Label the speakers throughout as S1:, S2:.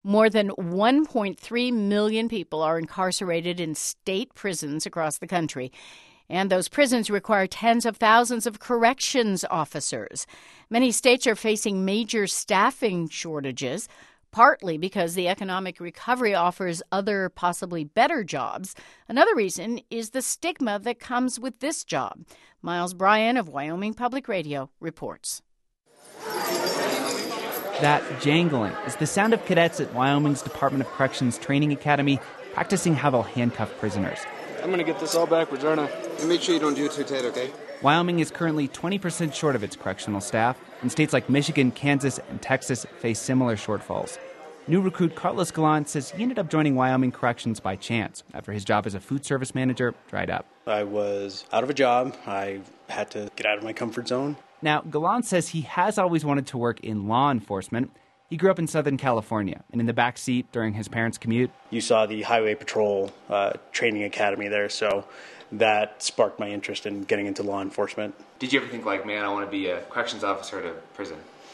S1: More than 1.3 million people are incarcerated in state prisons across the country. And those prisons require tens of thousands of corrections officers. Many states are facing major staffing shortages, partly because the economic recovery offers other, possibly better jobs. Another reason is the stigma that comes with this job. Miles Bryan of Wyoming Public Radio reports.
S2: That jangling is the sound of cadets at Wyoming's Department of Corrections Training Academy practicing how they'll handcuff prisoners.
S3: I'm going to get this all backwards, aren't I?
S4: And make sure you don't do it too tight, okay?
S2: Wyoming is currently 20% short of its correctional staff, and states like Michigan, Kansas, and Texas face similar shortfalls. New recruit Carlos Gallant says he ended up joining Wyoming Corrections by chance after his job as a food service manager dried up.
S5: I was out of a job. I had to get out of my comfort zone.
S2: Now, Gallant says he has always wanted to work in law enforcement. He grew up in Southern California, and in the back seat during his parents' commute,
S5: you saw the Highway Patrol training academy there, so that sparked my interest in getting into law enforcement.
S6: Did you ever think, man, I want to be a corrections officer at a prison?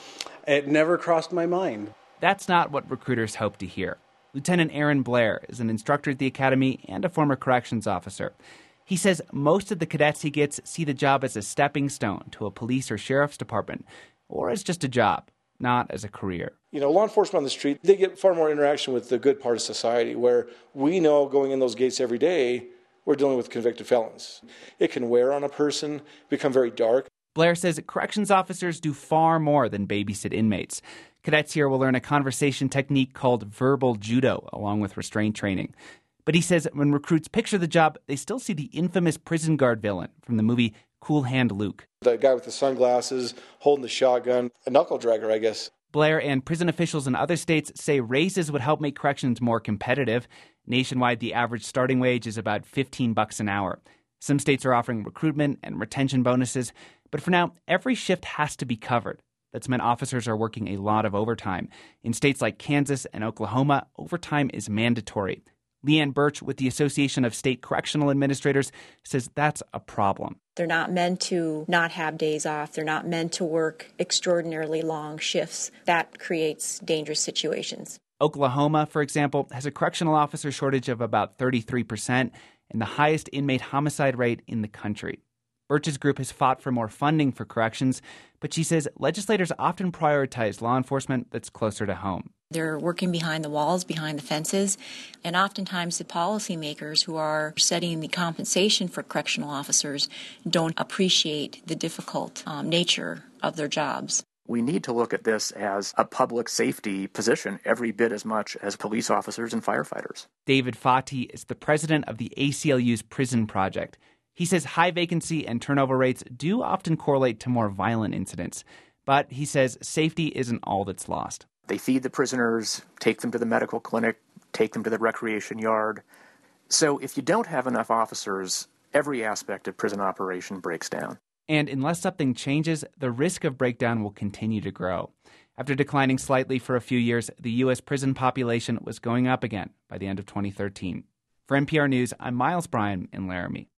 S5: It never crossed my mind.
S2: That's not what recruiters hope to hear. Lieutenant Aaron Blair is an instructor at the academy and a former corrections officer. He says most of the cadets he gets see the job as a stepping stone to a police or sheriff's department, or as just a job, not as a career.
S3: Law enforcement on the street, they get far more interaction with the good part of society, where we know going in those gates every day, we're dealing with convicted felons. It can wear on a person, become very dark.
S2: Blair says corrections officers do far more than babysit inmates. Cadets here will learn a conversation technique called verbal judo, along with restraint training. But he says when recruits picture the job, they still see the infamous prison guard villain from the movie Cool Hand Luke.
S3: The guy with the sunglasses, holding the shotgun, a knuckle dragger, I guess.
S2: Blair and prison officials in other states say raises would help make corrections more competitive. Nationwide, the average starting wage is about $15 an hour. Some states are offering recruitment and retention bonuses. But for now, every shift has to be covered. That's meant officers are working a lot of overtime. In states like Kansas and Oklahoma, overtime is mandatory. Leanne Birch with the Association of State Correctional Administrators says that's a problem.
S7: They're not meant to not have days off. They're not meant to work extraordinarily long shifts. That creates dangerous situations.
S2: Oklahoma, for example, has a correctional officer shortage of about 33% and the highest inmate homicide rate in the country. Birch's group has fought for more funding for corrections, but she says legislators often prioritize law enforcement that's closer to home.
S7: They're working behind the walls, behind the fences, and oftentimes the policymakers who are setting the compensation for correctional officers don't appreciate the difficult nature of their jobs.
S8: We need to look at this as a public safety position every bit as much as police officers and firefighters.
S2: David Fati is the president of the ACLU's Prison Project. He says high vacancy and turnover rates do often correlate to more violent incidents. But he says safety isn't all that's lost.
S8: They feed the prisoners, take them to the medical clinic, take them to the recreation yard. So if you don't have enough officers, every aspect of prison operation breaks down.
S2: And unless something changes, the risk of breakdown will continue to grow. After declining slightly for a few years, the U.S. prison population was going up again by the end of 2013. For NPR News, I'm Miles Bryan in Laramie.